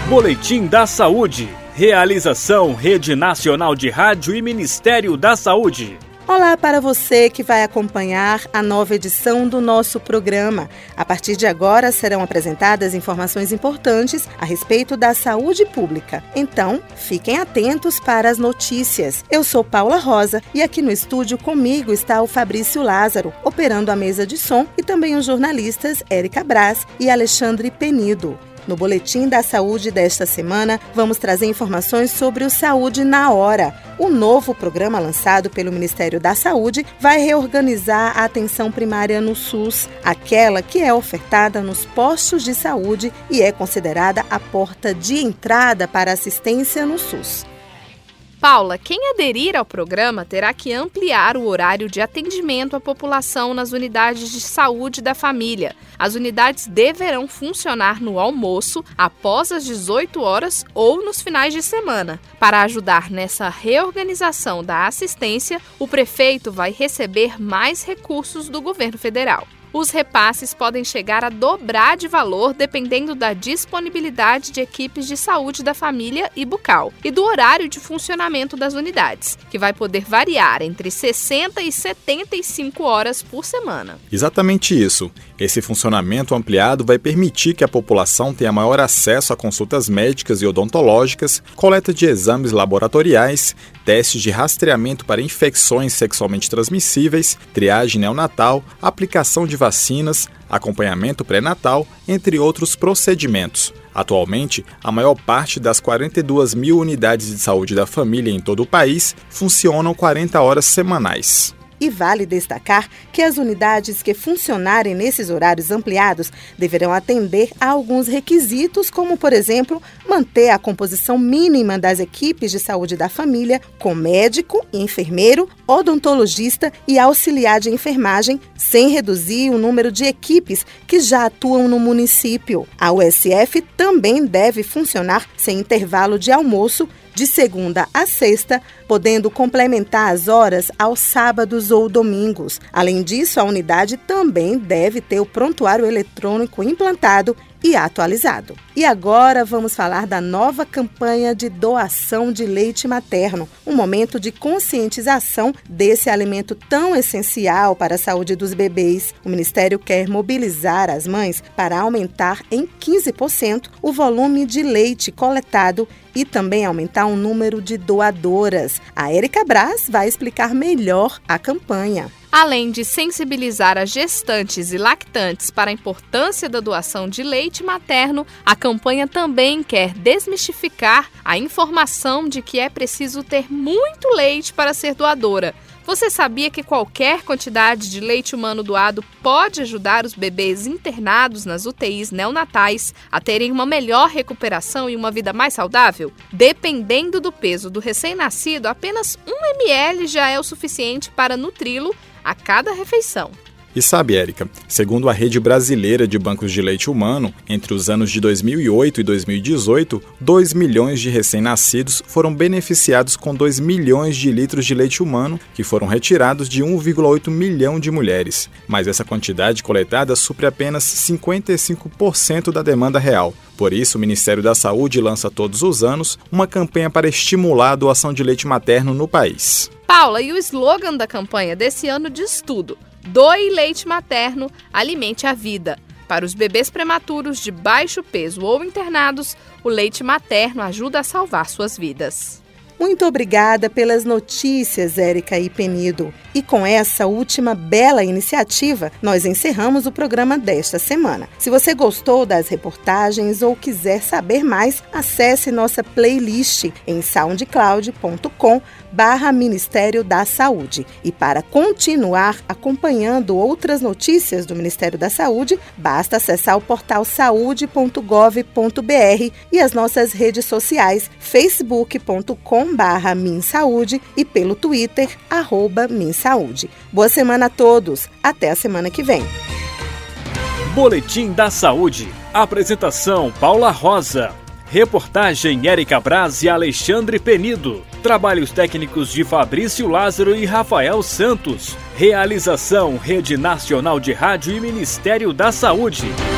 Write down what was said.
Boletim da Saúde. Realização Rede Nacional de Rádio e Ministério da Saúde. Olá para você que vai acompanhar a nova edição do nosso programa. A partir de agora serão apresentadas informações importantes a respeito da saúde pública. Então, fiquem atentos para as notícias. Eu sou Paula Rosa e aqui no estúdio comigo está o Fabrício Lázaro, operando a mesa de som, e também os jornalistas Érica Braz e Alexandre Penido. No Boletim da Saúde desta semana, vamos trazer informações sobre o Saúde na Hora. O novo programa lançado pelo Ministério da Saúde vai reorganizar a atenção primária no SUS, aquela que é ofertada nos postos de saúde e é considerada a porta de entrada para assistência no SUS. Paula, quem aderir ao programa terá que ampliar o horário de atendimento à população nas unidades de saúde da família. As unidades deverão funcionar no almoço, após as 18 horas ou nos finais de semana. Para ajudar nessa reorganização da assistência, o prefeito vai receber mais recursos do governo federal. Os repasses podem chegar a dobrar de valor dependendo da disponibilidade de equipes de saúde da família e bucal e do horário de funcionamento das unidades, que vai poder variar entre 60 e 75 horas por semana. Exatamente isso. Esse funcionamento ampliado vai permitir que a população tenha maior acesso a consultas médicas e odontológicas, coleta de exames laboratoriais, testes de rastreamento para infecções sexualmente transmissíveis, triagem neonatal, aplicação de vacinas, acompanhamento pré-natal, entre outros procedimentos. Atualmente, a maior parte das 42 mil unidades de saúde da família em todo o país funcionam 40 horas semanais. E vale destacar que as unidades que funcionarem nesses horários ampliados deverão atender a alguns requisitos, como, por exemplo, manter a composição mínima das equipes de saúde da família com médico, enfermeiro, odontologista e auxiliar de enfermagem, sem reduzir o número de equipes que já atuam no município. A USF também deve funcionar sem intervalo de almoço, de segunda a sexta, podendo complementar as horas aos sábados ou domingos. Além disso, a unidade também deve ter o prontuário eletrônico implantado e atualizado. E agora vamos falar da nova campanha de doação de leite materno, um momento de conscientização desse alimento tão essencial para a saúde dos bebês. O Ministério quer mobilizar as mães para aumentar em 15% o volume de leite coletado e também aumentar o número de doadoras. A Érica Braz vai explicar melhor a campanha. Além de sensibilizar as gestantes e lactantes para a importância da doação de leite materno, a campanha também quer desmistificar a informação de que é preciso ter muito leite para ser doadora. Você sabia que qualquer quantidade de leite humano doado pode ajudar os bebês internados nas UTIs neonatais a terem uma melhor recuperação e uma vida mais saudável? Dependendo do peso do recém-nascido, apenas 1 ml já é o suficiente para nutri-lo a cada refeição. E sabe, Érica, segundo a Rede Brasileira de Bancos de Leite Humano, entre os anos de 2008 e 2018, 2 milhões de recém-nascidos foram beneficiados com 2 milhões de litros de leite humano, que foram retirados de 1,8 milhão de mulheres. Mas essa quantidade coletada supre apenas 55% da demanda real. Por isso, o Ministério da Saúde lança todos os anos uma campanha para estimular a doação de leite materno no país. Paula, e o slogan da campanha desse ano diz tudo: doe leite materno, alimente a vida. Para os bebês prematuros de baixo peso ou internados, o leite materno ajuda a salvar suas vidas. Muito obrigada pelas notícias, Érica e Penido. E com essa última bela iniciativa, nós encerramos o programa desta semana. Se você gostou das reportagens ou quiser saber mais, acesse nossa playlist em soundcloud.com/Ministério da Saúde. E para continuar acompanhando outras notícias do Ministério da Saúde, basta acessar o portal saude.gov.br e as nossas redes sociais, facebook.com/MinSaúde e pelo Twitter, @MinSaúde. Boa semana a todos. Até a semana que vem. Boletim da Saúde. Apresentação: Paula Rosa. Reportagem: Érica Braz e Alexandre Penido. Trabalhos técnicos de Fabrício Lázaro e Rafael Santos. Realização: Rede Nacional de Rádio e Ministério da Saúde.